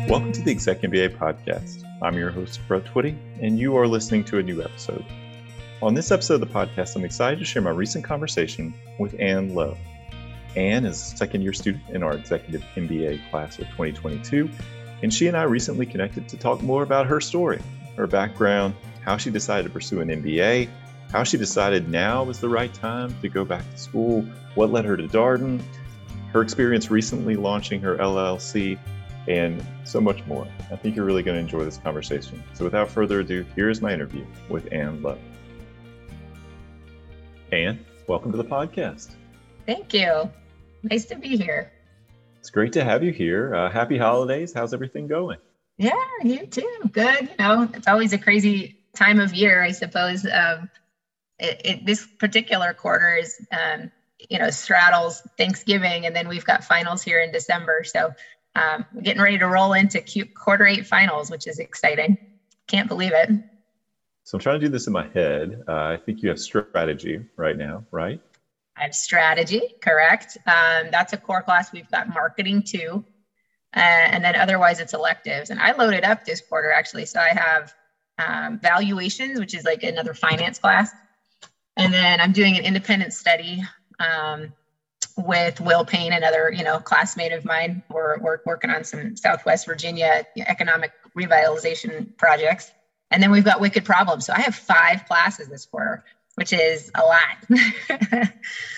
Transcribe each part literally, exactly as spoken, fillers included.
Welcome to the Exec M B A podcast. I'm your host, Brett Twitty, and you are listening to a new episode. On this episode of the podcast, I'm excited to share my recent conversation with Ann Lowe. Ann is a second-year student in our Executive M B A class of twenty twenty-two, and she and I recently connected to talk more about her story, her background, how she decided to pursue an M B A, how she decided now was the right time to go back to school, what led her to Darden, her experience recently launching her L L C, and so much more. I think you're really going to enjoy this conversation. So without further ado, here's my interview with Ann Lowe. Ann, welcome to the podcast. Thank you. Nice to be here. It's great to have you here. Uh, happy holidays. How's everything going? Yeah, you too. Good. You know, it's always a crazy time of year, I suppose. Um, it, it, this particular quarter is, um, you know, straddles Thanksgiving, and then we've got finals here in December. So Um, we're getting ready to roll into Q- quarter eight finals, which is exciting. Can't believe it. So I'm trying to do this in my head. Uh, I think you have strategy right now, right? I have strategy, correct. Um, that's a core class. We've got marketing too. Uh, and then otherwise it's electives. And I loaded up this quarter actually. So I have um, valuations, which is like another finance class. And then I'm doing an independent study um, with Will Payne, another, you know, classmate of mine. We're, we're working on some Southwest Virginia economic revitalization projects. And then we've got Wicked Problems. So I have five classes this quarter, which is a lot.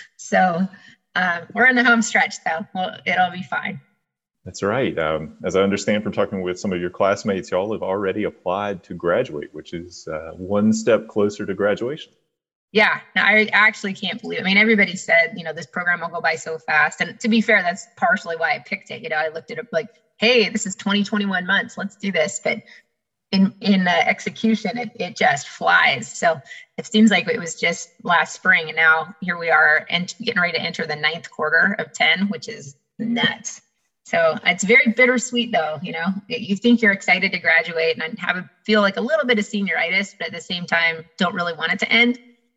so um, we're in the home stretch though. Well, it'll be fine. That's right. Um, as I understand from talking with some of your classmates, y'all have already applied to graduate, which is uh, one step closer to graduation. Yeah, I actually can't believe it. I mean, everybody said, you know, this program will go by so fast. And to be fair, that's partially why I picked it. You know, I looked at it like, hey, this is twenty, twenty-one months. Let's do this. But in in uh, execution, it, it just flies. So it seems like it was just last spring. And now here we are and getting ready to enter the ninth quarter of ten, which is nuts. So it's very bittersweet, though. You know, you think you're excited to graduate and have a, feel like a little bit of senioritis, but at the same time, don't really want it to end.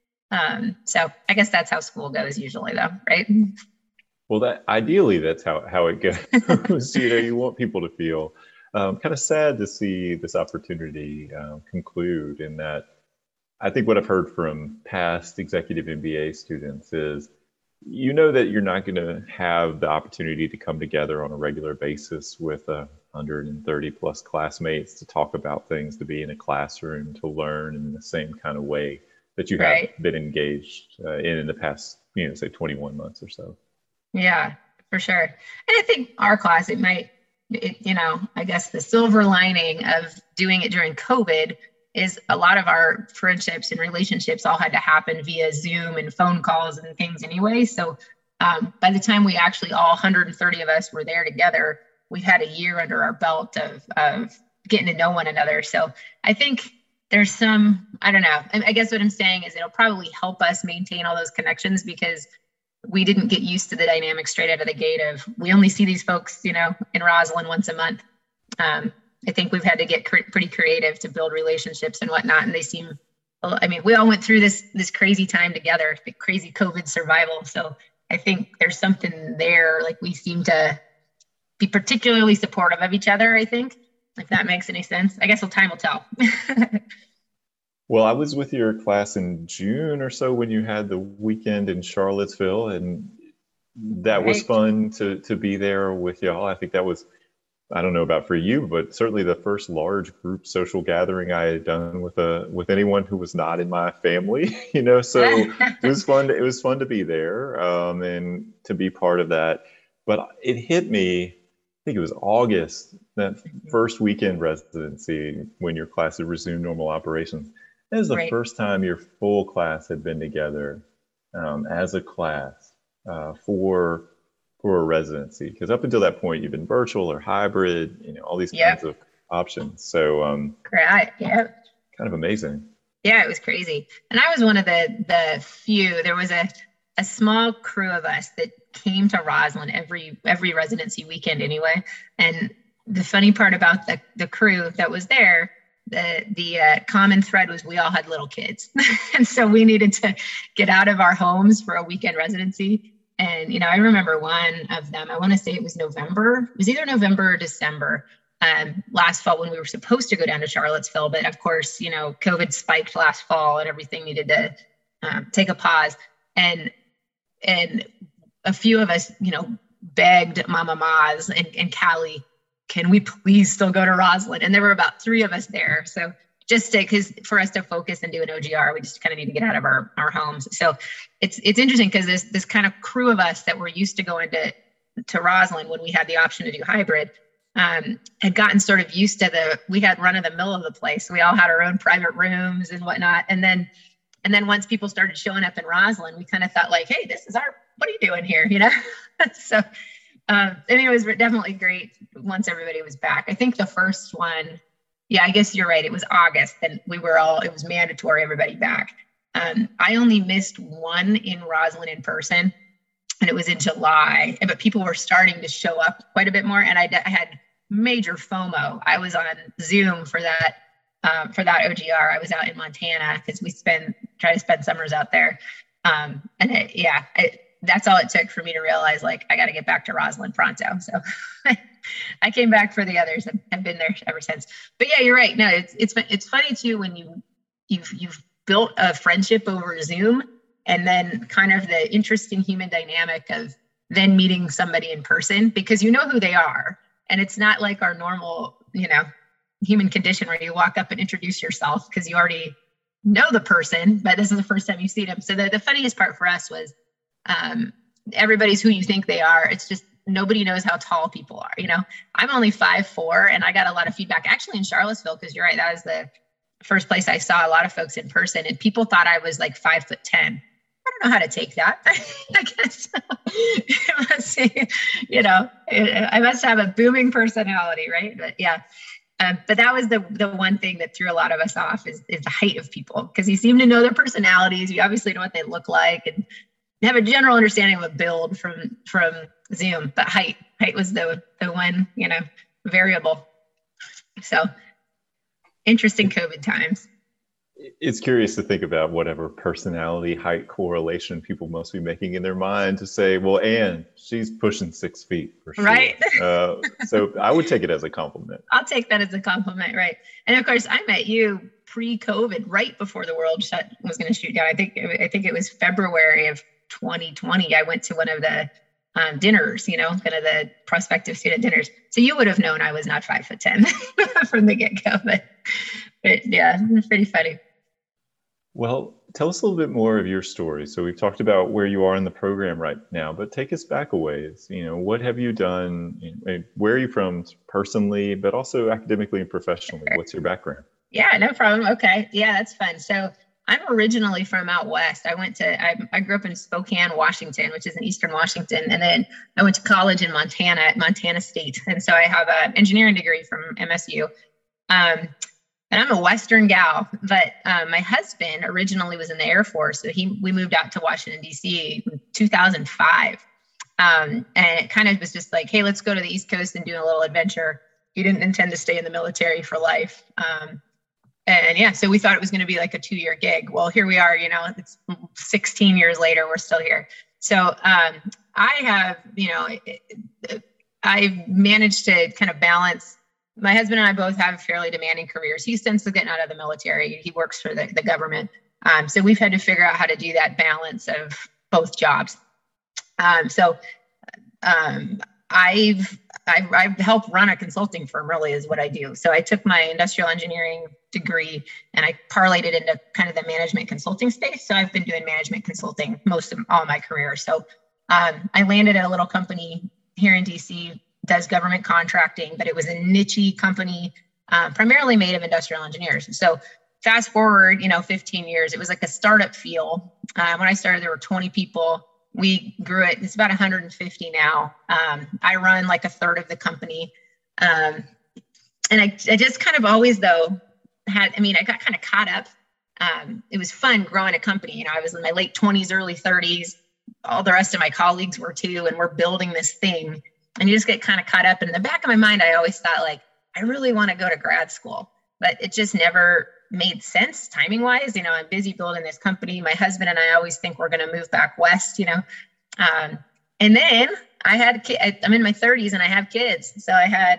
Um, so I guess that's how school goes usually though, right? Well, that ideally that's how, how it goes. You know, you want people to feel um, kind of sad to see this opportunity uh, conclude, in that I think what I've heard from past executive M B A students is, you know, that you're not going to have the opportunity to come together on a regular basis with a one hundred thirty plus classmates to talk about things, to be in a classroom, to learn in the same kind of way that you have right. been engaged uh, in in the past, you know, say twenty-one months or so. Yeah, for sure. And I think our class, it might, it, you know, I guess the silver lining of doing it during COVID is a lot of our friendships and relationships all had to happen via Zoom and phone calls and things anyway. So um, by the time we actually, all one hundred thirty of us were there together, we've had a year under our belt of, of getting to know one another. So I think there's some, I don't know, I guess what I'm saying is it'll probably help us maintain all those connections, because we didn't get used to the dynamic straight out of the gate of, we only see these folks, you know, in Roslyn once a month. Um, I think we've had to get cr- pretty creative to build relationships and whatnot. And they seem, I mean, we all went through this, this crazy time together, the crazy COVID survival. So I think there's something there, like we seem to be particularly supportive of each other, I think. If that makes any sense. I guess well, time will tell. Well, I was with your class in June or so when you had the weekend in Charlottesville, and that right. was fun to to be there with y'all. I think that was, I don't know about for you, but certainly the first large group social gathering I had done with a with anyone who was not in my family. You know, so it was fun. To, it was fun to be there um, and to be part of that. But it hit me, I think it was August, that first weekend residency when your class had resumed normal operations. That was the right. first time your full class had been together um, as a class uh, for for a residency. Because up until that point, you've been virtual or hybrid, you know, all these yep. kinds of options. So, um, right, yeah, kind of amazing. Yeah, it was crazy. And I was one of the the few. There was a a small crew of us that came to Roslyn every every residency weekend anyway. And the funny part about the, the crew that was there, the the uh, common thread was we all had little kids. And so we needed to get out of our homes for a weekend residency. And, you know, I remember one of them, I want to say it was November. It was either November or December. um, last fall when we were supposed to go down to Charlottesville. But of course, you know, COVID spiked last fall and everything needed to um, take a pause. And and a few of us, you know, begged Mama Maz and, and Callie, can we please still go to Roslyn? And there were about three of us there. So just to, because for us to focus and do an O G R, we just kind of need to get out of our, our homes. So it's it's interesting because this this kind of crew of us that were used to going to, to Roslyn when we had the option to do hybrid, um, had gotten sort of used to the, we had run of the mill of the place. We all had our own private rooms and whatnot. And then, and then once people started showing up in Roslyn, we kind of thought like, hey, this is our, what are you doing here? You know? so, um, I mean, it was definitely great once everybody was back. I think the first one, yeah, I guess you're right. It was August and we were all, it was mandatory, everybody back. Um, I only missed one in Roslyn in person, and it was in July, but people were starting to show up quite a bit more. And I, I had major FOMO. I was on Zoom for that, um, for that O G R. I was out in Montana because we spend, try to spend summers out there. Um, and it, yeah, it, that's all it took for me to realize, like, I got to get back to Roslyn pronto. So I came back for the others and have been there ever since. But yeah, you're right. No, it's, it's, it's funny too, when you, you've, you've built a friendship over Zoom, and then kind of the interesting human dynamic of then meeting somebody in person, because you know who they are. And it's not like our normal, you know, human condition where you walk up and introduce yourself because you already know the person, but this is the first time you see them. So the, the funniest part for us was um, everybody's who you think they are. It's just nobody knows how tall people are. You know, I'm only five four, and I got a lot of feedback actually in Charlottesville, because you're right, that was the first place I saw a lot of folks in person, and people thought I was like five foot ten. I don't know how to take that. I guess, it must be, you know, I must have a booming personality, right? But yeah, um, but that was the the one thing that threw a lot of us off is, is the height of people, because you seem to know their personalities. You obviously know what they look like and have a general understanding of a build from from Zoom. But height, height was the the one, you know, variable. So interesting COVID times. It's curious to think about whatever personality height correlation people must be making in their mind to say, well, Anne, she's pushing six feet for sure. Right. uh, so I would take it as a compliment. I'll take that as a compliment. Right. And of course, I met you pre-COVID, right before the world shut was going to shoot down. I think, I think it was February of twenty twenty. I went to one of the um, dinners, you know, kind of the prospective student dinners. So you would have known I was not five foot ten from the get-go, but, but yeah, it's pretty funny. Well, tell us a little bit more of your story. So we've talked about where you are in the program right now, but take us back a ways. You know, what have you done? Where are you from personally, but also academically and professionally? What's your background? Yeah, no problem. Okay. Yeah, that's fun. So I'm originally from out west. I went to, I, I grew up in Spokane, Washington, which is in Eastern Washington. And then I went to college in Montana at Montana State. And so I have an engineering degree from M S U. Um, And I'm a Western gal, but um, my husband originally was in the Air Force. So he, we moved out to Washington, D C in two thousand five. Um, and it kind of was just like, hey, let's go to the East Coast and do a little adventure. He didn't intend to stay in the military for life. Um, and yeah, so we thought it was going to be like a two year gig. Well, here we are, you know, it's sixteen years later, we're still here. So um, I have, you know, I've managed to kind of balance. My husband and I both have fairly demanding careers. He's since getting out of the military. He works for the, the government. Um, so we've had to figure out how to do that balance of both jobs. Um, so um, I've, I've, I've helped run a consulting firm, really is what I do. So I took my industrial engineering degree and I parlayed it into kind of the management consulting space. So I've been doing management consulting most of all my career. So um, I landed at a little company here in D C, does government contracting, but it was a niche company, um, primarily made of industrial engineers. So fast forward, you know, fifteen years, it was like a startup feel. Uh, when I started, there were twenty people. We grew it. It's about one hundred fifty now. Um, I run like a third of the company. Um, and I, I just kind of always, though, had, I mean, I got kind of caught up. Um, it was fun growing a company. You know, I was in my late twenties, early thirties. All the rest of my colleagues were too, and we're building this thing. And you just get kind of caught up. In the back of my mind, I always thought, like, I really want to go to grad school, but it just never made sense timing wise. You know, I'm busy building this company. My husband and I always think we're going to move back west, you know. Um, and then I had, ki- I'm in my thirties and I have kids. So I had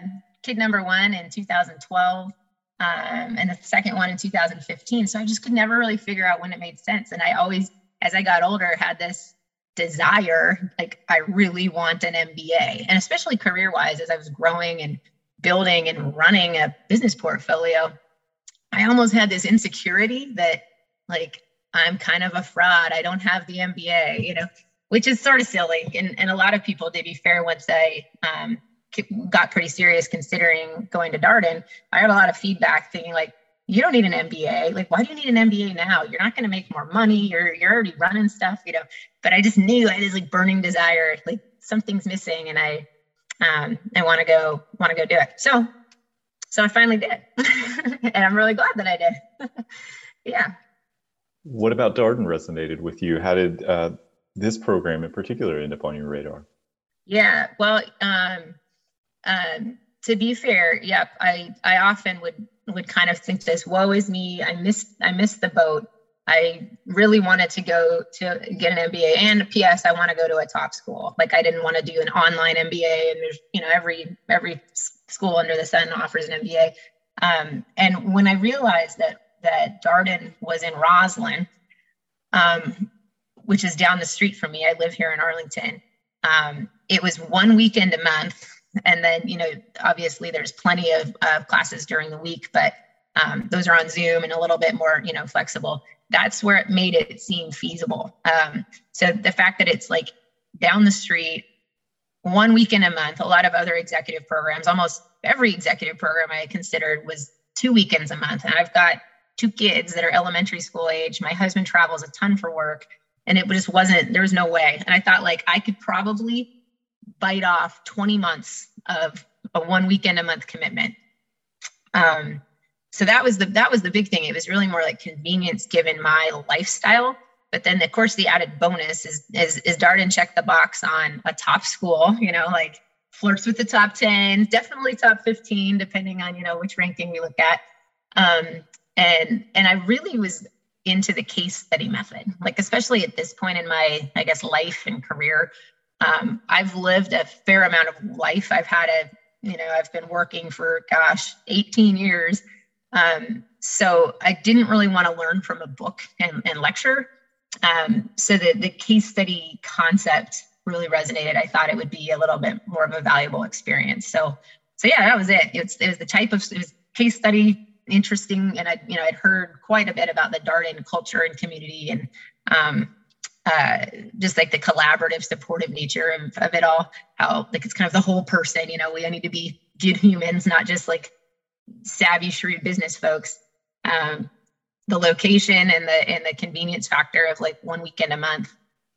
kid number one in two thousand twelve, um, and the second one in two thousand fifteen. So I just could never really figure out when it made sense. And I always, as I got older, had this desire, like I really want an M B A, and especially career-wise, as I was growing and building and running a business portfolio, I almost had this insecurity that like, I'm kind of a fraud. I don't have the M B A, you know, which is sort of silly. And, and a lot of people, to be fair, once I um, got pretty serious considering going to Darden, I had a lot of feedback thinking like, you don't need an M B A. Like, why do you need an M B A now? You're not going to make more money. You're, you're already running stuff, you know, but I just knew I had this like burning desire, like something's missing. And I, um, I want to go, want to go do it. So, so I finally did. And I'm really glad that I did. Yeah. What about Darden resonated with you? How did uh, this program in particular end up on your radar? Yeah, well, um, um, to be fair, yep, I, I often would would kind of think this, woe is me, I missed I missed the boat. I really wanted to go to get an M B A, and P S I want to go to a top school. Like I didn't want to do an online M B A, and there's, you know, every every school under the sun offers an M B A. Um, and when I realized that that Darden was in Roslyn, um, which is down the street from me, I live here in Arlington. Um, it was one weekend a month. And then, you know, obviously there's plenty of uh, classes during the week, but um, those are on Zoom and a little bit more, you know, flexible. That's where it made it seem feasible. Um, so the fact that it's like down the street, one weekend a month, a lot of other executive programs, almost every executive program I considered was two weekends a month. And I've got two kids that are elementary school age. My husband travels a ton for work, and it just wasn't, there was no way. And I thought like I could probably bite off twenty months of a one weekend a month commitment. Um, so that was the, that was the big thing. It was really more like convenience given my lifestyle. But then of course the added bonus is, is, is Darden checked the box on a top school, you know, like flirts with the top ten, definitely top fifteen, depending on, you know, which ranking we look at. Um, and, and I really was into the case study method, like, especially at this point in my, I guess, life and career. Um, I've lived a fair amount of life. I've had a, you know, I've been working for, gosh, eighteen years. Um, so I didn't really want to learn from a book and, and lecture. Um, so the, the case study concept really resonated. I thought it would be a little bit more of a valuable experience. So, so yeah, that was it. It's, it was the type of it was case study, interesting. And I, you know, I'd heard quite a bit about the Darden culture and community, and, um, uh, just like the collaborative, supportive nature of, of it all, how like it's kind of the whole person, you know, we need to be good humans, not just like savvy, shrewd business folks. Um, the location and the, and the convenience factor of like one weekend a month.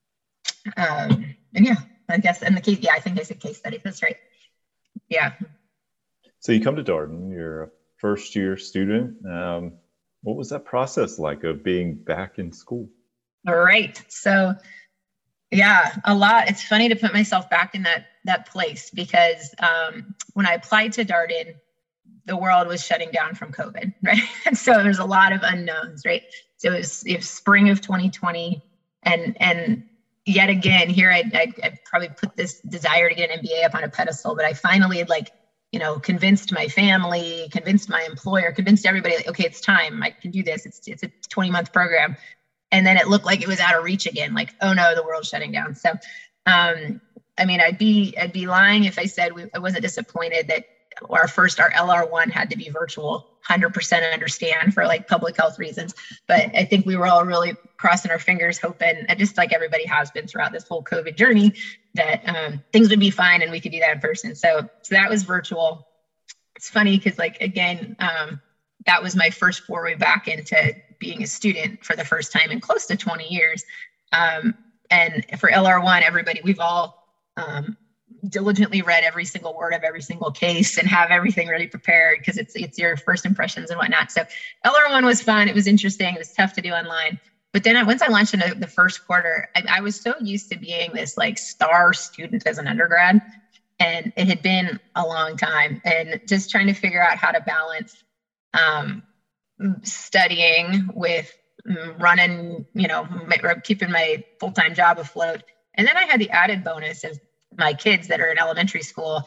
Um, and yeah, I guess, and the case, yeah, I think it's a case study. That's right. Yeah. So you come to Darden, you're a first year student. Um, what was that process like of being back in school? All right. So yeah, a lot. It's funny to put myself back in that, that place because um, when I applied to Darden, the world was shutting down from COVID, right? And so there's a lot of unknowns, right? So it was, it was spring of twenty twenty. And, and yet again, here I, I, I probably put this desire to get an M B A up on a pedestal, but I finally had like, you know, convinced my family, convinced my employer, convinced everybody, like, okay, it's time. I can do this. It's, it's a twenty month program. And then it looked like it was out of reach again. Like, oh no, the world's shutting down. So, um, I mean, I'd be, I'd be lying if I said we, I wasn't disappointed that our first, our L R one had to be virtual. one hundred percent understand for like public health reasons. But I think we were all really crossing our fingers, hoping, and just like everybody has been throughout this whole COVID journey, that um, things would be fine and we could do that in person. So, so that was virtual. It's funny because like, again, um, that was my first foray back into being a student for the first time in close to twenty years. Um, and for L R one, everybody, we've all um, diligently read every single word of every single case and have everything ready prepared because it's it's your first impressions and whatnot. So L R one was fun. It was interesting. It was tough to do online. But then once I launched in the first quarter, I, I was so used to being this like star student as an undergrad. And it had been a long time, and just trying to figure out how to balance um, studying with running, you know, keeping my full-time job afloat. And then I had the added bonus of my kids that are in elementary school.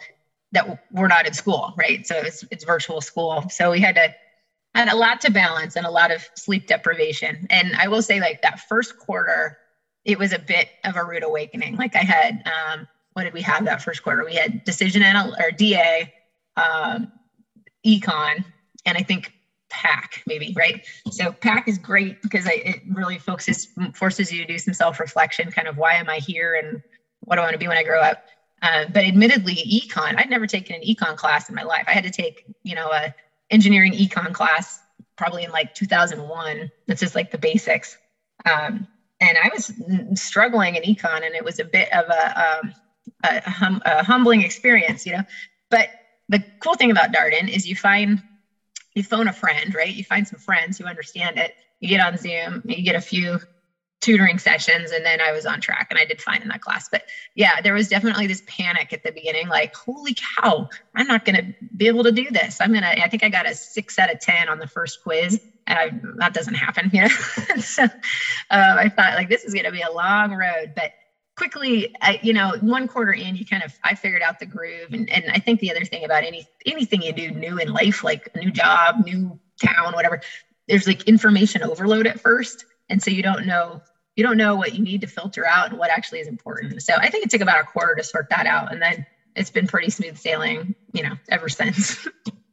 that we're not in school, right? So it's it's virtual school. So we had to had a lot to balance and a lot of sleep deprivation. And I will say, like, that first quarter, it was a bit of a rude awakening. Like I had, um, what did we have that first quarter? We had decision anal- or D A, um, econ, and I think P A C maybe, right? So P A C is great because I, it really focuses, forces you to do some self-reflection, kind of why am I here and what do I want to be when I grow up? Uh, but admittedly, econ, I'd never taken an econ class in my life. I had to take, you know, a engineering econ class probably in like two thousand one. That's just like the basics. Um, and I was struggling in econ, and it was a bit of a, um, a, hum, a humbling experience, you know. But the cool thing about Darden is you find, you phone a friend, right? You find some friends who understand it. You get on Zoom, you get a few tutoring sessions, and then I was on track and I did fine in that class. But yeah, there was definitely this panic at the beginning, like, holy cow, I'm not going to be able to do this. I'm going to, I think I got a six out of ten on the first quiz, and I, that doesn't happen, you know? So um, I thought, like, this is going to be a long road, but quickly, I, you know, one quarter in, you kind of, I figured out the groove. And, and I think the other thing about any, anything you do new in life, like a new job, new town, whatever, there's like information overload at first. And so you don't know, you don't know what you need to filter out and what actually is important. So I think it took about a quarter to sort that out. And then it's been pretty smooth sailing, you know, ever since.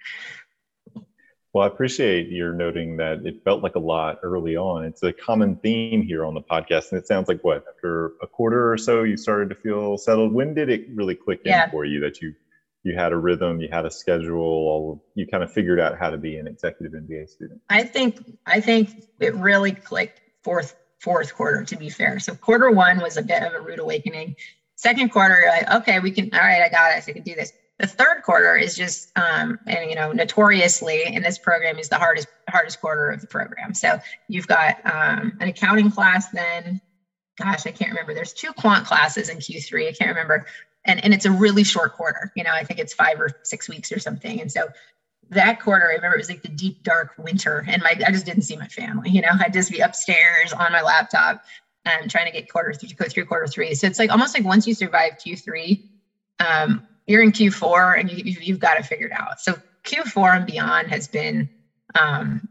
Well, I appreciate your noting that it felt like a lot early on. It's a common theme here on the podcast. And it sounds like, what, after a quarter or so, you started to feel settled. When did it really click Yeah. in for you that you you had a rhythm, you had a schedule, you kind of figured out how to be an executive M B A student? I think I think it really clicked fourth fourth quarter, to be fair. So quarter one was a bit of a rude awakening. Second quarter, like, okay, we can, all right, I got it, I can do this. The third quarter is just, um, and you know, notoriously in this program is the hardest hardest quarter of the program. So you've got um, an accounting class then, gosh, I can't remember. There's two quant classes in Q three, I can't remember. And, and it's a really short quarter, you know, I think it's five or six weeks or something. And so that quarter, I remember it was like the deep, dark winter, and my I just didn't see my family, you know, I'd just be upstairs on my laptop and trying to get quarter three, go through quarter three. So it's like almost like once you survive Q three, um, you're in Q four and you, you've got to figure it out. So Q four and beyond has been um,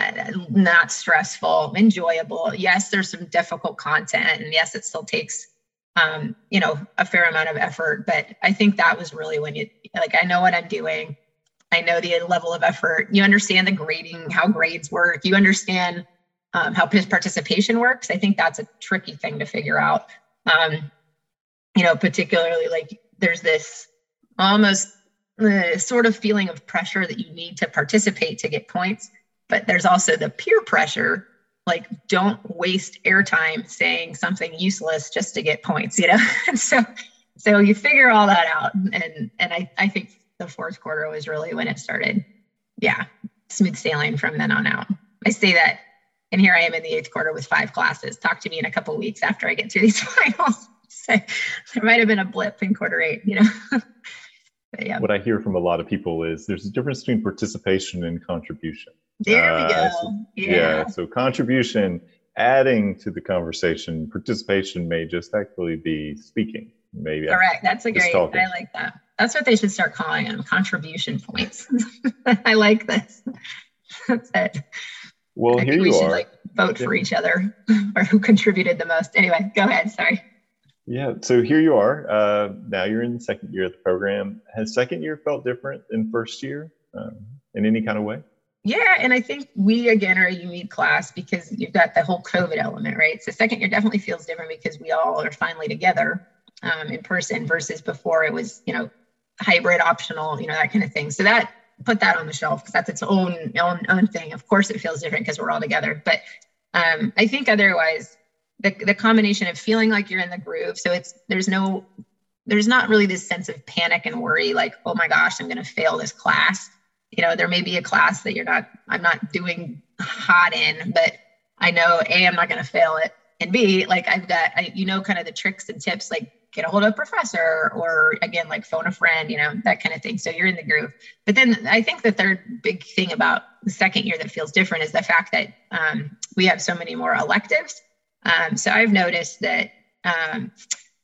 not stressful, enjoyable. Yes, there's some difficult content, and yes, it still takes, um, you know, a fair amount of effort. But I think that was really when you, like, I know what I'm doing. I know the level of effort. You understand the grading, how grades work. You understand um, how participation works. I think that's a tricky thing to figure out. Um, you know, particularly like there's this almost uh, sort of feeling of pressure that you need to participate to get points, but there's also the peer pressure, like don't waste airtime saying something useless just to get points, you know? And so, so you figure all that out. And, and I, I think the fourth quarter was really when it started. Yeah. Smooth sailing from then on out. I say that, and here I am in the eighth quarter with five classes. Talk to me in a couple of weeks after I get through these finals. So there might've been a blip in quarter eight, you know? But yeah. What I hear from a lot of people is there's a difference between participation and contribution. There we uh, go. So, yeah. yeah. So contribution, adding to the conversation. Participation may just actually be speaking. Maybe. Correct. That's a great, talking. I like that. That's what they should start calling them, contribution points. I like this. That's it. Well, I here think we you should are. like vote yeah. for each other or who contributed the most. Anyway, go ahead. Sorry. Yeah. So here you are. Uh, now you're in the second year of the program. Has second year felt different than first year um, in any kind of way? Yeah. And I think we, again, are a unique class because you've got the whole COVID element, right? So second year definitely feels different because we all are finally together um, in person versus before it was, you know, hybrid, optional, you know, that kind of thing. So that, put that on the shelf because that's its own, own, own thing. Of course it feels different because we're all together. But um, I think otherwise, the, the combination of feeling like you're in the groove. So it's, there's no, there's not really this sense of panic and worry, like, oh my gosh, I'm going to fail this class. You know, there may be a class that you're not, I'm not doing hot in, but I know A, I'm not going to fail it. And B, like I've got, I, you know, kind of the tricks and tips, like get a hold of a professor or again, like phone a friend, you know, that kind of thing. So you're in the groove. But then I think the third big thing about the second year that feels different is the fact that um, we have so many more electives. Um, so I've noticed that um,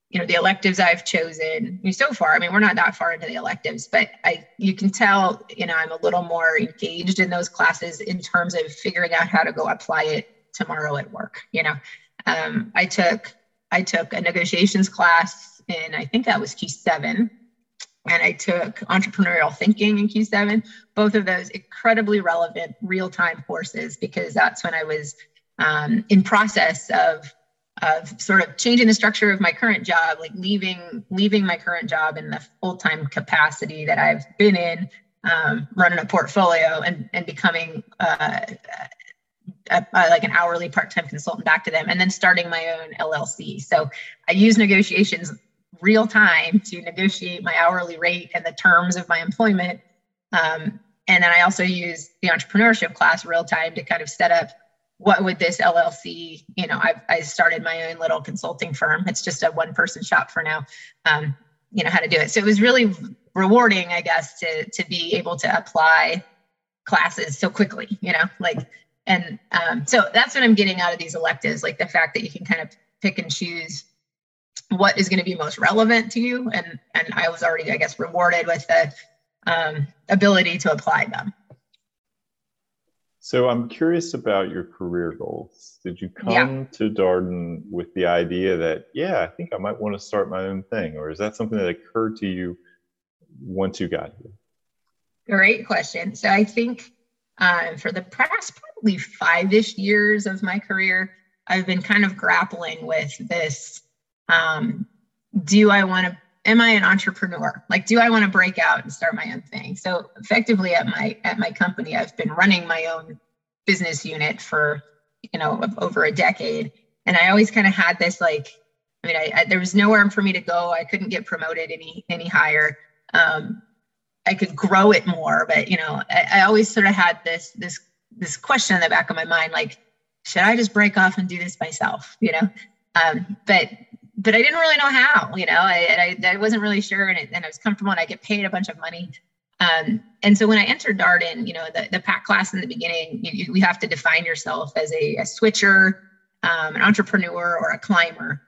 you know, the electives I've chosen I mean, so far, I mean, we're not that far into the electives, but I, you can tell, you know, I'm a little more engaged in those classes in terms of figuring out how to go apply it tomorrow at work. You know, um, I took, I took a negotiations class in, I think that was Q seven, and I took entrepreneurial thinking in Q seven, both of those incredibly relevant real-time courses, because that's when I was um, in process of of sort of changing the structure of my current job, like leaving leaving my current job in the full-time capacity that I've been in, um, running a portfolio and, and becoming uh, a, a, like an hourly part-time consultant back to them, and then starting my own L L C. So I use negotiations real time to negotiate my hourly rate and the terms of my employment. Um, and then I also use the entrepreneurship class real time to kind of set up what would this L L C, you know, I've, I started my own little consulting firm. It's just a one person shop for now, um, you know, how to do it. So it was really rewarding, I guess, to, to be able to apply classes so quickly, you know, like, and um, so that's what I'm getting out of these electives, like the fact that you can kind of pick and choose what is going to be most relevant to you. And, and I was already, I guess, rewarded with the um, ability to apply them. So I'm curious about your career goals. Did you come Yeah. to Darden with the idea that, yeah, I think I might want to start my own thing? Or is that something that occurred to you once you got here? Great question. So I think uh, for the past probably five-ish years of my career, I've been kind of grappling with this. Um, do I want to, am I an entrepreneur? Like, do I want to break out and start my own thing? So effectively at my, at my company, I've been running my own business unit for, you know, over a decade. And I always kind of had this, like, I mean, I, I, there was nowhere for me to go. I couldn't get promoted any, any higher. Um, I could grow it more, but, you know, I, I always sort of had this, this, this question in the back of my mind, like, should I just break off and do this myself? You know? Um, but But I didn't really know how, you know, I, I, I wasn't really sure, and, it, and I was comfortable, and I get paid a bunch of money. Um, and so when I entered Darden, you know, the, the PAC class in the beginning, you, you, we have to define yourself as a, a switcher, um, an entrepreneur, or a climber.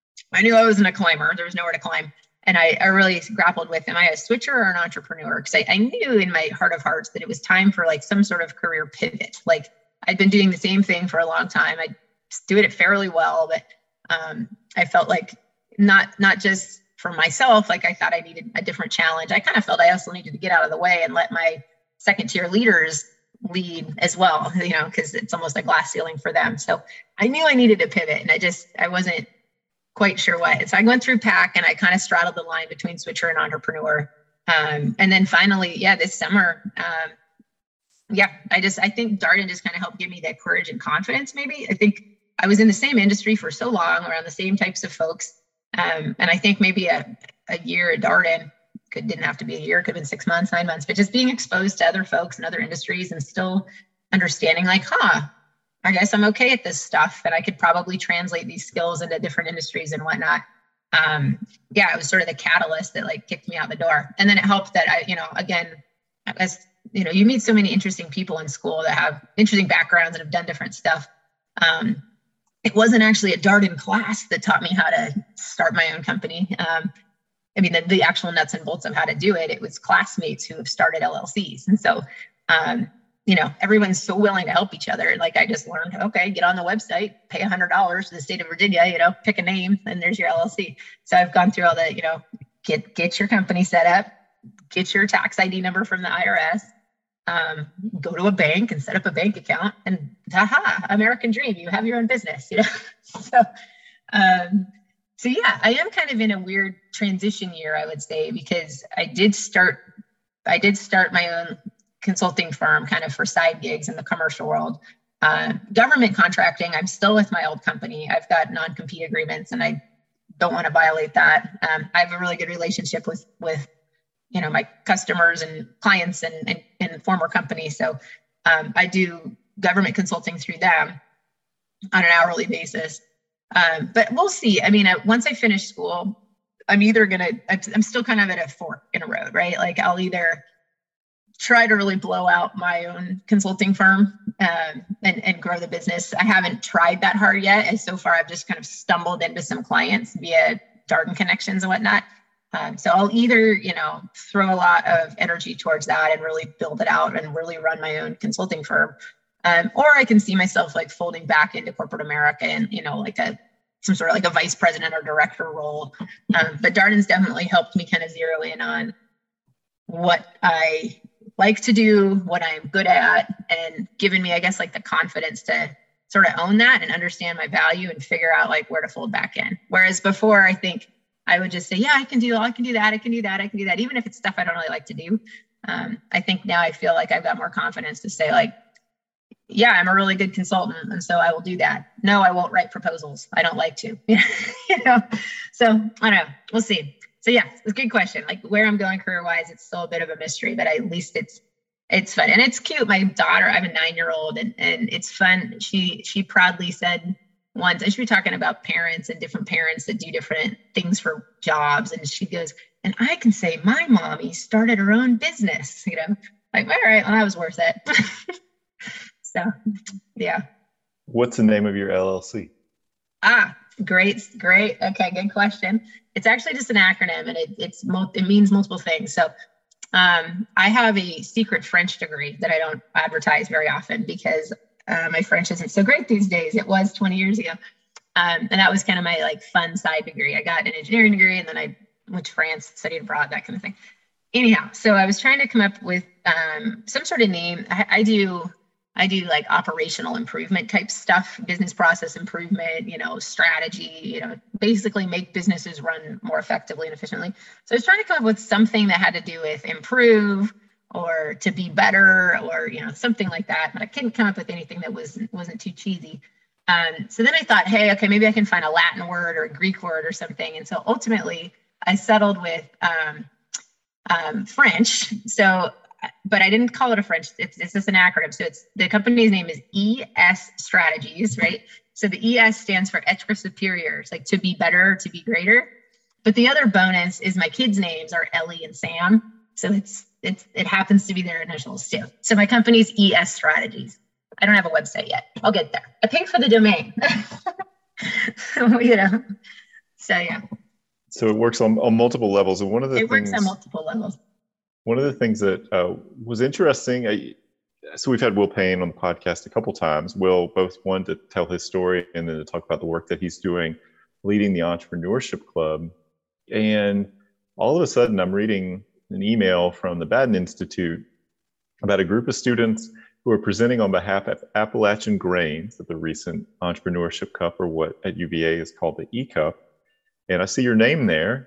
I knew I wasn't a climber. There was nowhere to climb. And I, I really grappled with, am I a switcher or an entrepreneur? Because I, I knew in my heart of hearts that it was time for like some sort of career pivot. Like I'd been doing the same thing for a long time. I do it fairly well, but um, I felt like not not just for myself, like I thought I needed a different challenge. I kind of felt I also needed to get out of the way and let my second tier leaders lead as well, you know, because it's almost a glass ceiling for them. So I knew I needed to pivot, and I just, I wasn't quite sure what. So I went through PAC and I kind of straddled the line between switcher and entrepreneur. Um, and then finally, yeah, this summer, um, yeah, I just, I think Darden just kind of helped give me that courage and confidence. Maybe I think I was in the same industry for so long, around the same types of folks. Um, and I think maybe a, a year at Darden could, didn't have to be a year, could have been six months, nine months, but just being exposed to other folks and other industries and still understanding like, huh, I guess I'm okay at this stuff, and I could probably translate these skills into different industries and whatnot. Um, yeah, it was sort of the catalyst that like kicked me out the door. And then it helped that I, you know, again, as you know, you meet so many interesting people in school that have interesting backgrounds and have done different stuff. Um, it wasn't actually a Darden class that taught me how to start my own company. Um, I mean, the, the actual nuts and bolts of how to do it, it was classmates who have started L L Cs. And so, um, you know, everyone's so willing to help each other. Like I just learned, okay, get on the website, pay a hundred dollars to the state of Virginia, you know, pick a name, and there's your L L C. So I've gone through all the, you know, get, get your company set up, get your tax I D number from the I R S, um, go to a bank and set up a bank account, and haha, American dream, you have your own business, you know? so, um, so yeah, I am kind of in a weird transition year, I would say, because I did start, I did start my own consulting firm kind of for side gigs in the commercial world. Uh, government contracting, I'm still with my old company. I've got non-compete agreements and I don't want to violate that. Um, I have a really good relationship with, with, you know, my customers and clients and, and, and former companies. So um, I do government consulting through them on an hourly basis. Um, but we'll see. I mean, I, once I finish school, I'm either going to, I'm still kind of at a fork in a road, right? Like I'll either try to really blow out my own consulting firm um, and, and grow the business. I haven't tried that hard yet. And so far, I've just kind of stumbled into some clients via Darden connections and whatnot. Um, so I'll either, you know, throw a lot of energy towards that and really build it out and really run my own consulting firm. Um, or I can see myself like folding back into corporate America and, you know, like a, some sort of like a vice president or director role. Um, but Darden's definitely helped me kind of zero in on what I like to do, what I'm good at, and given me, I guess, like the confidence to sort of own that and understand my value and figure out like where to fold back in. Whereas before, I think I would just say, yeah, I can do, I can do that. I can do that. I can do that. Even if it's stuff I don't really like to do. Um, I think now I feel like I've got more confidence to say like, yeah, I'm a really good consultant. And so I will do that. No, I won't write proposals. I don't like to, you know? So I don't know. We'll see. So yeah, it's a good question. Like where I'm going career wise, it's still a bit of a mystery, but at least it's, it's fun. And it's cute. My daughter, I have a nine-year-old and, and it's fun. She, she proudly said, once, and she was talking about parents and different parents that do different things for jobs. And she goes, and I can say my mommy started her own business, you know, like, all right, well, that was worth it. So, yeah. What's the name of your L L C? Ah, great, great. Okay, good question. It's actually just an acronym and it, it's, it means multiple things. So um, I have a secret French degree that I don't advertise very often because Uh, my French isn't so great these days. It was twenty years ago. Um, and that was kind of my like fun side degree. I got an engineering degree and then I went to France, studied abroad, that kind of thing. Anyhow, so I was trying to come up with um, some sort of name. I, I do, I do like operational improvement type stuff, business process improvement, you know, strategy, you know, basically make businesses run more effectively and efficiently. So I was trying to come up with something that had to do with improve, or to be better, or, you know, something like that. But I couldn't come up with anything that was, wasn't too cheesy. Um, so then I thought, hey, okay, maybe I can find a Latin word or a Greek word or something. And so ultimately I settled with um, um, French. So, but I didn't call it a French, it's, it's just an acronym. So it's, the company's name is E S Strategies, right? So the E S stands for Être Superior, it's like to be better, to be greater. But the other bonus is my kids' names are Ellie and Sam. So it's, it's, it happens to be their initials too. So my company's E S Strategies. I don't have a website yet. I'll get there. I paid for the domain. You know, so yeah. So it works on, on multiple levels. And one of the it things- It works on multiple levels. One of the things that uh, was interesting, I, so we've had Will Payne on the podcast a couple times. Will, both one to tell his story and then to talk about the work that he's doing, leading the Entrepreneurship Club. And all of a sudden I'm reading an email from the Baden Institute about a group of students who are presenting on behalf of Appalachian Grains at the recent Entrepreneurship Cup, or what at U V A is called the E-Cup. And I see your name there.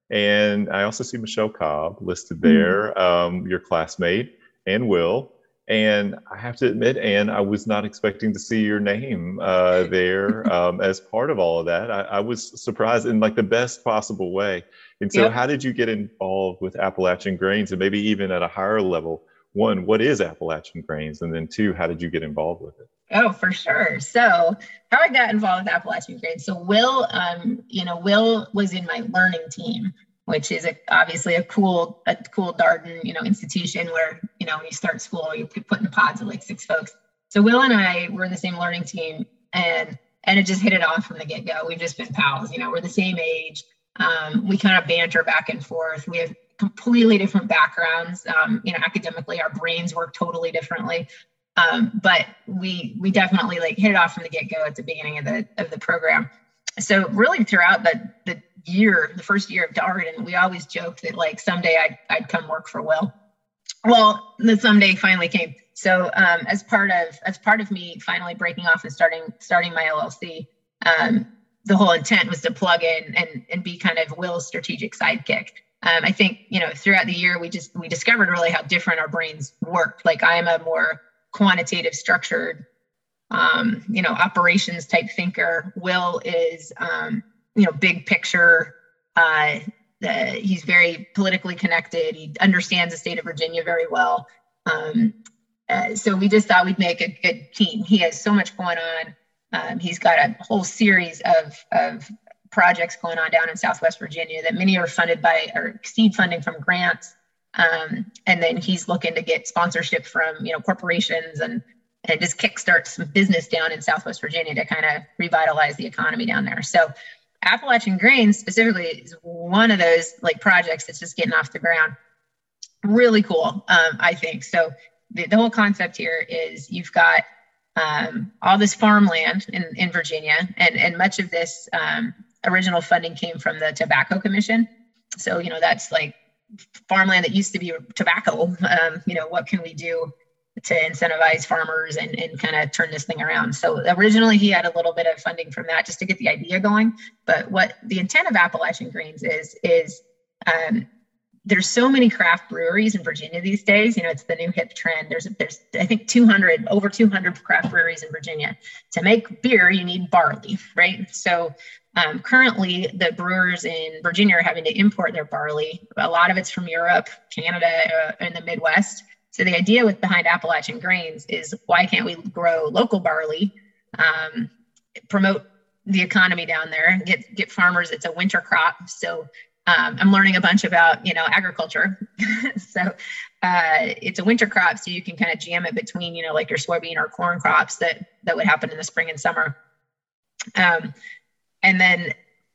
And I also see Michelle Cobb listed there, mm-hmm. um, your classmate, and Will. And I have to admit, Anne, I was not expecting to see your name uh, there um, as part of all of that. I, I was surprised in like the best possible way. And so yep. How did you get involved with Appalachian Grains, and maybe even at a higher level? One, what is Appalachian Grains? And then two, how did you get involved with it? Oh, for sure. So how I got involved with Appalachian Grains. So Will, um, you know, Will was in my learning team, which is a, obviously a cool, a cool Darden, you know, institution where, you know, when you start school, you put in pods of like six folks. So Will and I were the same learning team, and and it just hit it off from the get-go. We've just been pals, you know, we're the same age. Um, we kind of banter back and forth. We have completely different backgrounds. Um, you know, academically, our brains work totally differently. Um, but we we definitely like hit it off from the get-go at the beginning of the of the program. So really throughout the the year, the first year of Darden, we always joked that like someday I'd I'd come work for Will. Well, the someday finally came. So um, as part of as part of me finally breaking off and starting starting my L L C, um, the whole intent was to plug in and and be kind of Will's strategic sidekick. Um, I think, you know, throughout the year, we just we discovered really how different our brains work. Like I am a more quantitative, structured, um, you know, operations type thinker. Will is, um, you know, big picture. Uh, the, he's very politically connected. He understands the state of Virginia very well. Um, uh, so we just thought we'd make a good team. He has so much going on. Um, he's got a whole series of, of projects going on down in Southwest Virginia that many are funded by or seed funding from grants. Um, and then he's looking to get sponsorship from, you know, corporations and, and just kickstart some business down in Southwest Virginia to kind of revitalize the economy down there. So Appalachian Grains specifically is one of those like projects that's just getting off the ground. Really cool, um, I think. So the, the whole concept here is you've got um, all this farmland in, in Virginia, and, and much of this um, original funding came from the Tobacco Commission. So, you know, that's like farmland that used to be tobacco. Um, you know, what can we do to incentivize farmers and, and kind of turn this thing around? So originally he had a little bit of funding from that just to get the idea going. But what the intent of Appalachian Grains is, is um, there's so many craft breweries in Virginia these days. You know, it's the new hip trend. There's, there's I think, two hundred, over two hundred craft breweries in Virginia. To make beer, you need barley, right? So um, currently, the brewers in Virginia are having to import their barley. A lot of it's from Europe, Canada, uh, and the Midwest. So the idea with behind Appalachian Grains is, why can't we grow local barley, um, promote the economy down there, get get farmers? It's a winter crop, so Um, I'm learning a bunch about, you know, agriculture. so uh, it's a winter crop, so you can kind of jam it between, you know, like your soybean or corn crops that that would happen in the spring and summer. Um, and then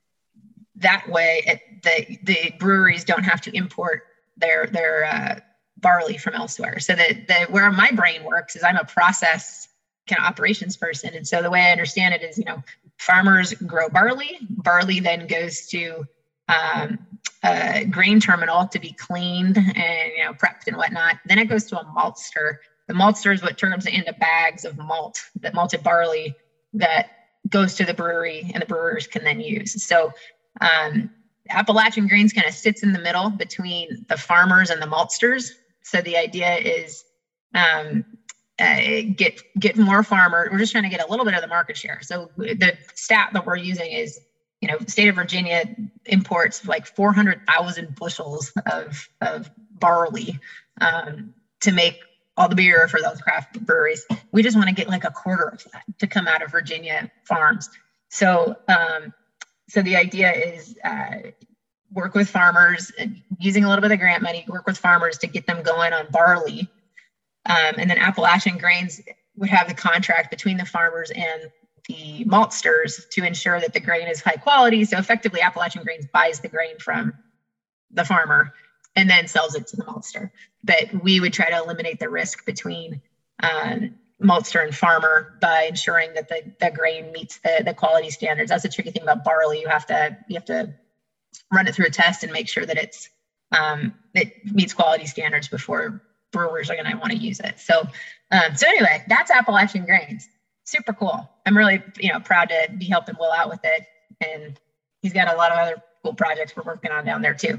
that way, it, the the breweries don't have to import their their uh, barley from elsewhere. So that the where my brain works is, I'm a process kind of operations person, and so the way I understand it is, you know, farmers grow barley. Barley then goes to Um, a grain terminal to be cleaned and, you know, prepped and whatnot. Then it goes to a maltster. The maltster is what turns it into bags of malt, that malted barley that goes to the brewery, and the brewers can then use. So um, Appalachian Grains kind of sits in the middle between the farmers and the maltsters. So the idea is um, uh, get get more farmers. We're just trying to get a little bit of the market share. So the stat that we're using is, you know, the state of Virginia imports like four hundred thousand bushels of, of barley um, to make all the beer for those craft breweries. We just want to get like a quarter of that to come out of Virginia farms. So, um, so the idea is uh, work with farmers, using a little bit of grant money, work with farmers to get them going on barley. Um, and then Appalachian Grains would have the contract between the farmers and the maltsters to ensure that the grain is high quality. So effectively, Appalachian Grains buys the grain from the farmer and then sells it to the maltster. But we would try to eliminate the risk between um, maltster and farmer by ensuring that the, the grain meets the, the quality standards. That's the tricky thing about barley. You have to you have to run it through a test and make sure that it's um, it meets quality standards before brewers are going to want to use it. So um, so anyway, that's Appalachian Grains. Super cool. I'm really, you know, proud to be helping Will out with it. And he's got a lot of other cool projects we're working on down there too.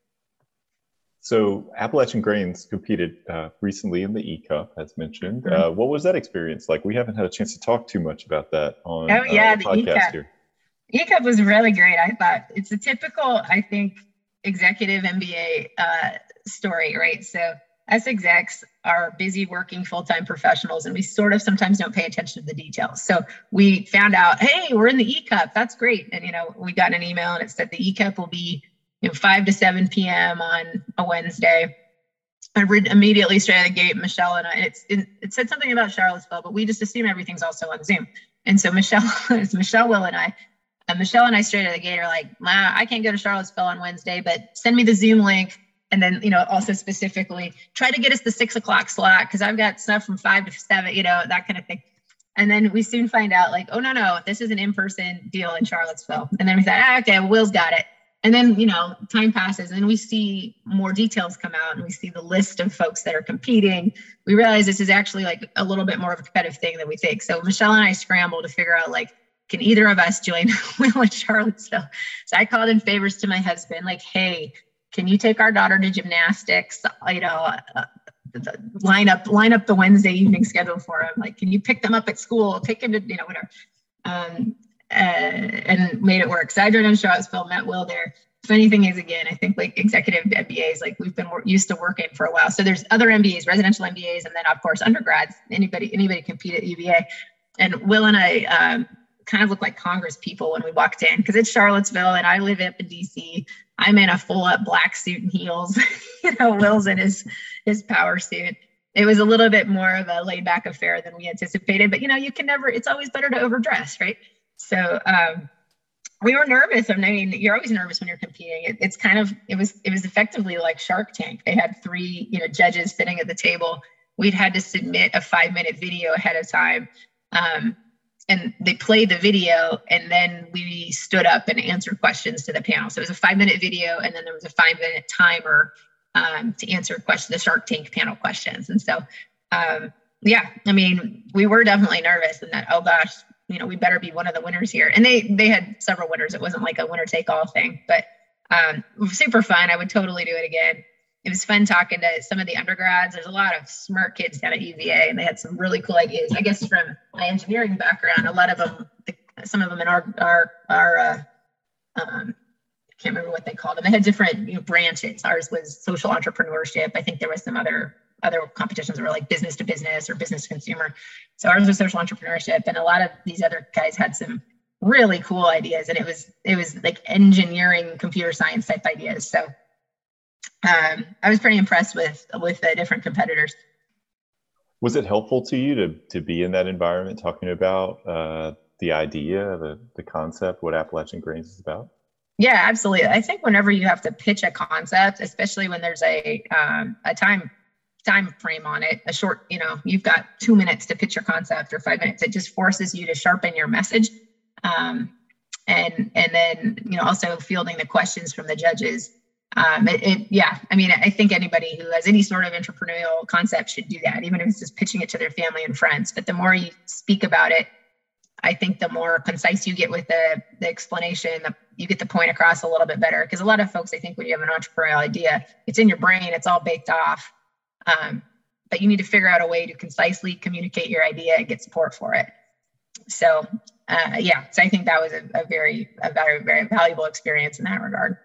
So Appalachian Grains competed uh, recently in the E-Cup, as mentioned. Mm-hmm. Uh, what was that experience like? We haven't had a chance to talk too much about that on oh, yeah, uh, the, the podcast E-Cup. here. E-Cup was really great. I thought it's a typical, I think, executive M B A uh, story, right? So us execs are busy working full-time professionals, and we sort of sometimes don't pay attention to the details. So we found out, hey, we're in the E-Cup. That's great. And, you know, we got an email and it said the E-Cup will be, you know, five to seven p.m. on a Wednesday. I read immediately straight out of the gate, Michelle and I, it's, it, it said something about Charlottesville, but we just assume everything's also on Zoom. And so Michelle, it's Michelle, Will, and I, and Michelle and I straight out of the gate are like, nah, I can't go to Charlottesville on Wednesday, but send me the Zoom link. And then, you know, also specifically try to get us the six o'clock slot, because I've got stuff from five to seven, you know, that kind of thing. And then we soon find out like, oh, no, no, this is an in-person deal in Charlottesville. And then we thought, ah, okay, well, Will's got it. And then, you know, time passes and we see more details come out and we see the list of folks that are competing. We realize this is actually like a little bit more of a competitive thing than we think. So Michelle and I scramble to figure out, like, can either of us join Will in Charlottesville? So I called in favors to my husband, like, hey, can you take our daughter to gymnastics? You know, uh, line up, line up the Wednesday evening schedule for him. Like, can you pick them up at school? Take him to, you know, whatever. Um, uh, and made it work. So I joined in Charlottesville, met Will there. Funny thing is, again, I think like executive M B As, like we've been used to working for a while. So there's other M B As, residential M B As, and then of course undergrads. Anybody, anybody compete at U V A. And Will and I um, kind of look like Congress people when we walked in, because it's Charlottesville and I live up in D C. I'm in a full up black suit and heels. You know, Will's in his his power suit. It was a little bit more of a laid back affair than we anticipated, but you know, you can never, it's always better to overdress, right? So um, we were nervous. I mean, you're always nervous when you're competing. It, it's kind of, it was, it was effectively like Shark Tank. They had three, you know, judges sitting at the table. We'd had to submit a five minute video ahead of time. Um, and they played the video, and then we stood up and answered questions to the panel. So it was a five minute video, and then there was a five minute timer um, to answer questions, the Shark Tank panel questions. And so, um, yeah, I mean, we were definitely nervous, and that, oh gosh, you know, we better be one of the winners here. And they they had several winners. It wasn't like a winner take all thing, but um, it was super fun. I would totally do it again. It was fun talking to some of the undergrads. There's a lot of smart kids down at U V A, and they had some really cool ideas. I guess from my engineering background, a lot of them, some of them in our our our uh, um, I can't remember what they called them. They had different, you know, branches. Ours was social entrepreneurship. I think there was some other other competitions that were like business to business or business to consumer. So ours was social entrepreneurship, and a lot of these other guys had some really cool ideas, and it was it was like engineering, computer science type ideas. So um, I was pretty impressed with with the different competitors. Was it helpful to you to to be in that environment, talking about uh, the idea, the the concept, what Appalachian Grains is about? Yeah, absolutely. I think whenever you have to pitch a concept, especially when there's a um, a time time frame on it, a short, you know, you've got two minutes to pitch your concept or five minutes. It just forces you to sharpen your message. Um, and, and then, you know, also fielding the questions from the judges. Um, it, it, yeah, I mean, I think anybody who has any sort of entrepreneurial concept should do that, even if it's just pitching it to their family and friends. But the more you speak about it, I think the more concise you get with the, the explanation, the, you get the point across a little bit better. Because a lot of folks, I think when you have an entrepreneurial idea, it's in your brain, it's all baked off. Um, but you need to figure out a way to concisely communicate your idea and get support for it. So, uh, yeah, so I think that was a, a very, a very, very valuable experience in that regard.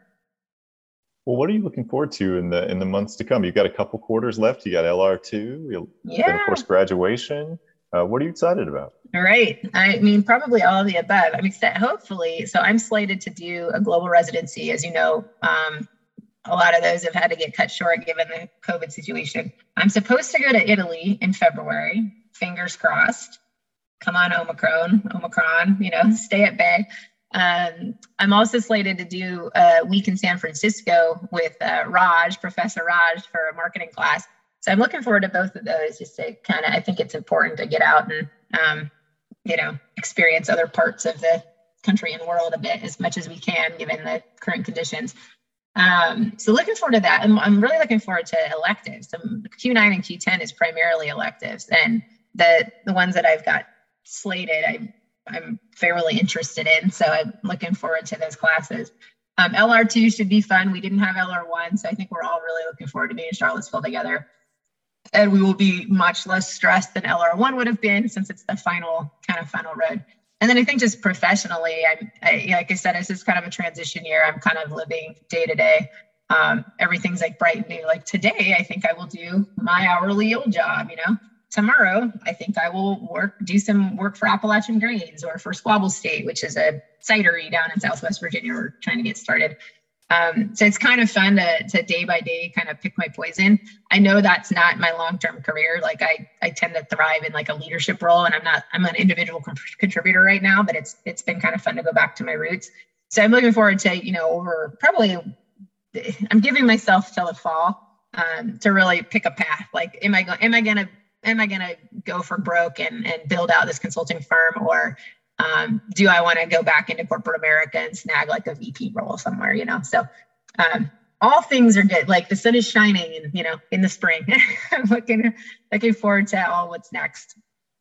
Well, what are you looking forward to in the in the months to come? You've got a couple quarters left. You got L R two, yeah. Then of course graduation. Uh, what are you excited about? Right. I mean, probably all of the above. I'm excited. Hopefully, so I'm slated to do a global residency, as you know. Um, A lot of those have had to get cut short given the COVID situation. I'm supposed to go to Italy in February. Fingers crossed. Come on, Omicron, Omicron, you know, stay at bay. Um, I'm also slated to do a week in San Francisco with uh, Raj, Professor Raj, for a marketing class. So I'm looking forward to both of those, just to kind of, I think it's important to get out and, um, you know, experience other parts of the country and world a bit as much as we can, given the current conditions. Um, so looking forward to that. I'm, I'm really looking forward to electives. Um, Q nine and Q ten is primarily electives, and the the ones that I've got slated, I, I'm fairly interested in. So I'm looking forward to those classes. Um, L R two should be fun. We didn't have L R one, so I think we're all really looking forward to being in Charlottesville together. And we will be much less stressed than L R one would have been, since it's the final kind of final road. And then I think just professionally, I'm, I, like I said, this is kind of a transition year. I'm kind of living day to day. Um, everything's like bright and new. Like today, I think I will do my hourly old job, you know. Tomorrow, I think I will work, do some work for Appalachian Grains or for Squabble State, which is a cidery down in Southwest Virginia. We're trying to get started. Um, so it's kind of fun to, to day by day kind of pick my poison. I know that's not my long-term career. Like I, I tend to thrive in like a leadership role, and I'm not, I'm an individual con- contributor right now, but it's, it's been kind of fun to go back to my roots. So I'm looking forward to, you know, over probably, I'm giving myself till the fall, um, to really pick a path. Like, am I going, am I going to, am I going to go for broke and, and build out this consulting firm, or Um, do I want to go back into corporate America and snag like a V P role somewhere, you know? So um, all things are good. Like the sun is shining, and you know, in the spring. I'm looking looking forward to all what's next.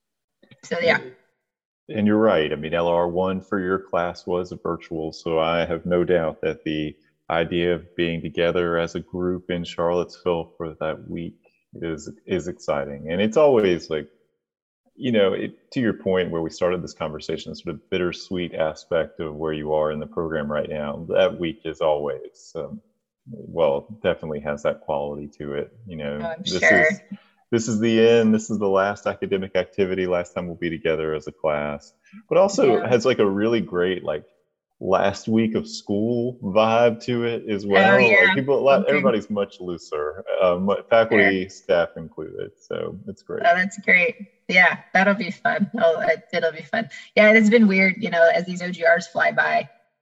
So yeah. And you're right. I mean, L R one for your class was virtual, so I have no doubt that the idea of being together as a group in Charlottesville for that week is is exciting. And it's always like, you know, it, to your point where we started this conversation, sort of bittersweet aspect of where you are in the program right now, that week is always, um, well, definitely has that quality to it. You know, oh, this sure. is this is the end. This is the last academic activity. Last time we'll be together as a class, but also Yeah. has like a really great like last week of school vibe to it as well. Oh, yeah. Like people, Okay. everybody's much looser, um, faculty, Sure. staff included. So it's great. Oh, that's great. Yeah, that'll be fun. Oh, it, it'll be fun. Yeah, it's been weird, you know, as these O G Rs fly by.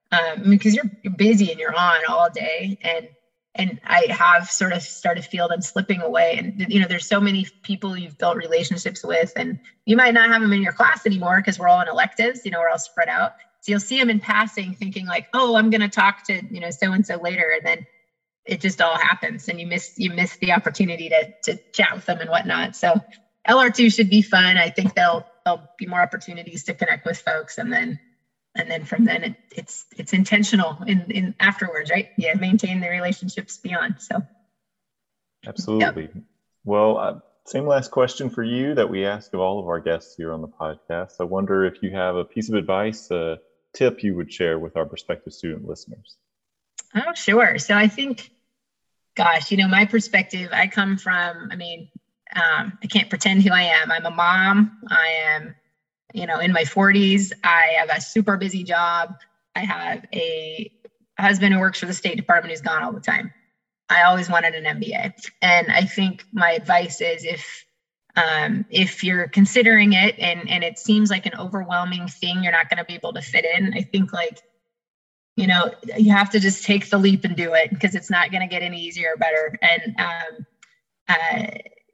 um, because you're, you're busy and you're on all day. And and I have sort of started to feel them slipping away. And, you know, there's so many people you've built relationships with, and you might not have them in your class anymore because we're all in electives, you know, we're all spread out. So you'll see them in passing thinking like, oh, I'm going to talk to, you know, so-and-so later. And then it just all happens and you miss, you miss the opportunity to, to chat with them and whatnot. So L R two should be fun. I think there'll, there'll be more opportunities to connect with folks. And then And then from then it, it's it's intentional in, in afterwards, right? Yeah, maintain the relationships beyond. So, absolutely. Yep. Well, uh, same last question for you that we ask of all of our guests here on the podcast. I wonder if you have a piece of advice, a tip you would share with our prospective student listeners. Oh, sure. So I think, gosh, you know, my perspective, I come from, I mean, um, I can't pretend who I am. I'm a mom. I am, you know, in my forties. I have a super busy job. I have a husband who works for the State Department who's gone all the time. I always wanted an M B A. And I think my advice is if um, if you're considering it and, and it seems like an overwhelming thing, you're not going to be able to fit in. I think like, you know, you have to just take the leap and do it because it's not going to get any easier or better. And um, uh,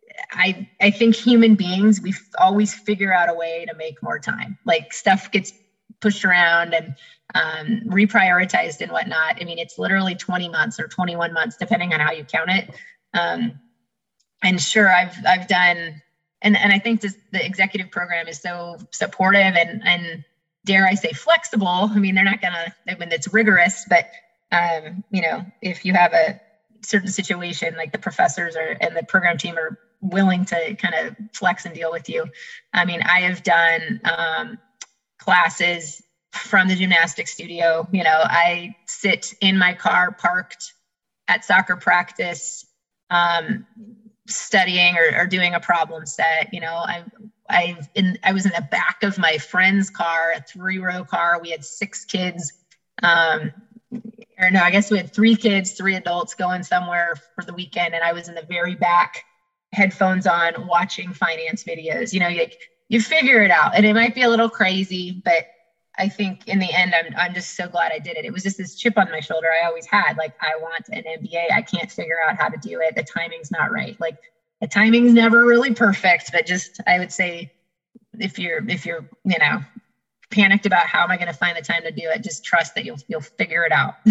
I I think human beings, we always figure out a way to make more time. Like stuff gets pushed around and um, reprioritized and whatnot. I mean, it's literally twenty months or twenty-one months, depending on how you count it. Um, and sure, I've I've done, and, and I think this, the executive program is so supportive and, and dare I say flexible. I mean, they're not gonna, I mean, it's rigorous, but um, you know, if you have a certain situation, like the professors are, and the program team are willing to kind of flex and deal with you. I mean, I have done um, classes from the gymnastics studio. You know, I sit in my car parked at soccer practice, um, studying or, or doing a problem set. You know, I, I've in, I was in the back of my friend's car, a three row car. We had six kids. Um, or no, I guess we had three kids, three adults going somewhere for the weekend. And I was in the very back, headphones on, watching finance videos. You know, you, you figure it out, and it might be a little crazy, but I think in the end, I'm I'm just so glad I did it. It was just this chip on my shoulder I always had. Like, I want an M B A. I can't figure out how to do it. The timing's not right. Like, the timing's never really perfect, but just, I would say, if you're, if you're, you know, panicked about how am I going to find the time to do it, just trust that you'll, you'll figure it out.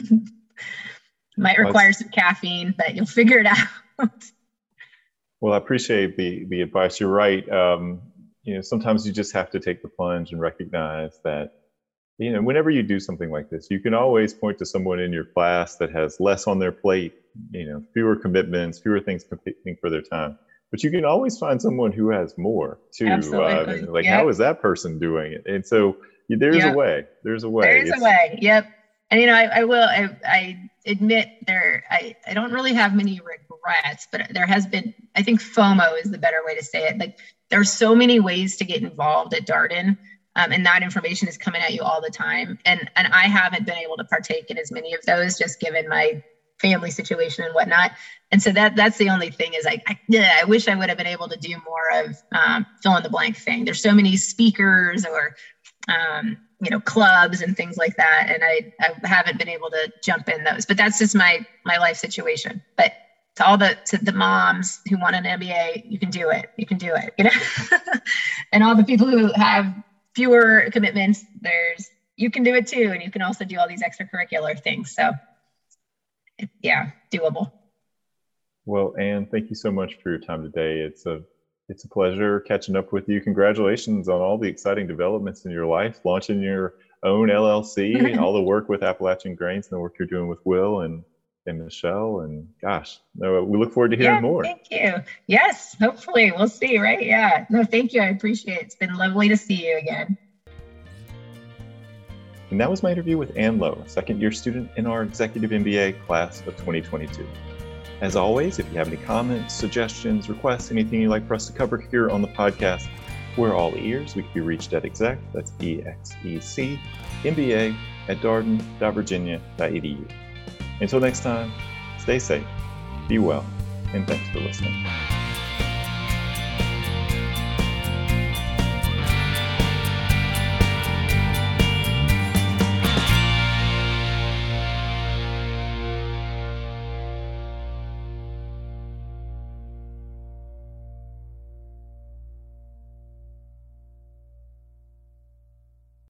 Might require some caffeine, but you'll figure it out. Well, I appreciate the, the advice. You're right. Um, you know, sometimes you just have to take the plunge and recognize that, you know, whenever you do something like this, you can always point to someone in your class that has less on their plate, you know, fewer commitments, fewer things competing for their time. But you can always find someone who has more too. Absolutely. Uh, like, yep. How is that person doing it? And so there's yep. a way. There's a way. There's it's, a way. Yep. And, you know, I, I will, I, I admit there, I, I don't really have many regrets, but there has been, I think FOMO is the better way to say it. Like, there are so many ways to get involved at Darden, um, and that information is coming at you all the time. And, and I haven't been able to partake in as many of those, just given my family situation and whatnot. And so that that's the only thing is I, I, yeah, I wish I would have been able to do more of um, fill in the blank thing. There's so many speakers or, um, you know, clubs and things like that. And I, I haven't been able to jump in those, but that's just my, my life situation. But to all the, to the moms who want an M B A, you can do it. You can do it, you know, and all the people who have fewer commitments, there's, you can do it too. And you can also do all these extracurricular things. So yeah, doable. Well, Anne, thank you so much for your time today. It's a it's a pleasure catching up with you. Congratulations on all the exciting developments in your life, launching your own L L C, and all the work with Appalachian Grains and the work you're doing with Will and, and Michelle. And gosh, no, we look forward to hearing yeah, more. Thank you. Yes, hopefully. We'll see, right? Yeah. No, thank you. I appreciate it. It's been lovely to see you again. And that was my interview with Anne Lowe, a second-year student in our Executive M B A class of twenty twenty-two. As always, if you have any comments, suggestions, requests, anything you'd like for us to cover here on the podcast, we're all ears. We can be reached at exec, that's E X E C, M B A at darden dot virginia dot e d u. Until next time, stay safe, be well, and thanks for listening.